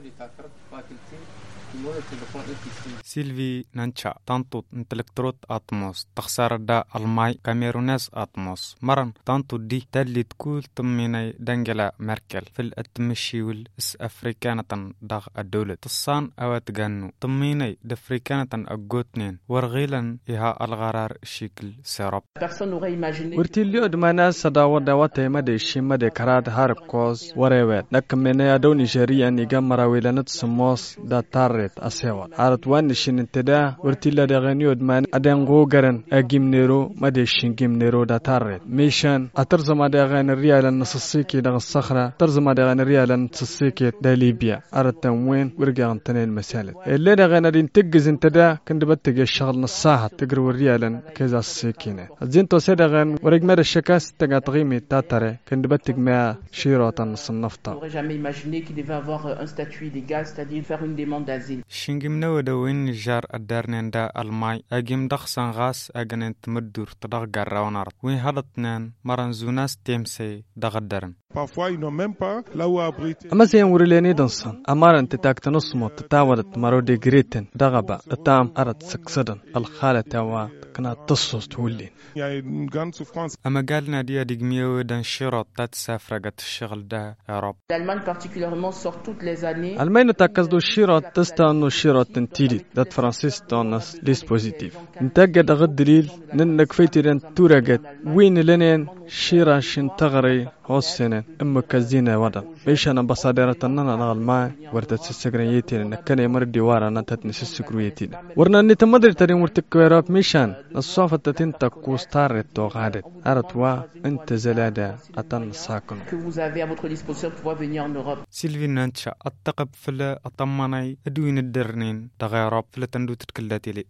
سيلفي نانشا تانتو انتلكتروت اتموس تخسر دا الماي كاميروناس اتموس مرن تانتو دي تالي تكول تميني دانجلا ميركل في الاتمشي والاس افريكانة داغ الدولة تصان اوات جانو تميني دافريكانة اقوتنين ورغيلا ايها الغرار شكل سيراب ورتيليو دمانا سداو داواتي مدي شيمدي كراد هاركوز وريوات نكميني ادو نيجيريا نيغام مراويلانت سموس دا تاريت اسيوات عرض وان شين انتدا ورتيلا دا غنيو دمان ادن غوغرن اجيم نيرو مدي شينجيم نيرو دا تاريت ميشان اترزما دا غن ريال نصصيكي دا الصخرة ترزما دا غن ريال نصصيكي دا ليبيا عرض تنوين ورقان تنين مسالة اللي دا غن دين تجز انتدا كندبتك الشغل نصاحة تقرو الريال كذا السيكينة زينتو سيدا غن ورق مر الشكاس تقا تغيمي تاتري كندبتك ما شيرو نص النفطة شينجم نودوين جار الدارنين دا الماي اجيم دخسان غاس اجنين تمدور تدغ جراونار وين هادتنان مرنزوناس تيمسي دغدرن أما زين وريليني دنسان أمارن تتاكتنصمو تتاولت مرو دي جريتن دغبا التام أرد سكسدن الخالة تاوا كنا تصوص تولين أما قالنا دي ديجميو دان شيرو تاتسافرقت الشغل دا أوروب ألمانيا تاكزدو شيرو تستانو شيرو تنتيلي دات فرانسيس تونس ديسبوزيتيف نتاقد أغد دليل ننك فيتيرين تورقت وين لنين شيرا شنتغري هوسينين أمك الزينة ودا بيشان أمباساديرة تنانا نغلما ورتت سسكريتين إنك يمر ديوارا نتت نسسكريتين ورنا نتمدري ترين ورتكويراب ميشان الصوفة تتين تكوس تارت توغادت أرتوا انت زلادة أتن ساكن سيلفي نانشا التقب فلا أطماني أدوين الدرنين تغيراب فلا تندو تتكلاتي لي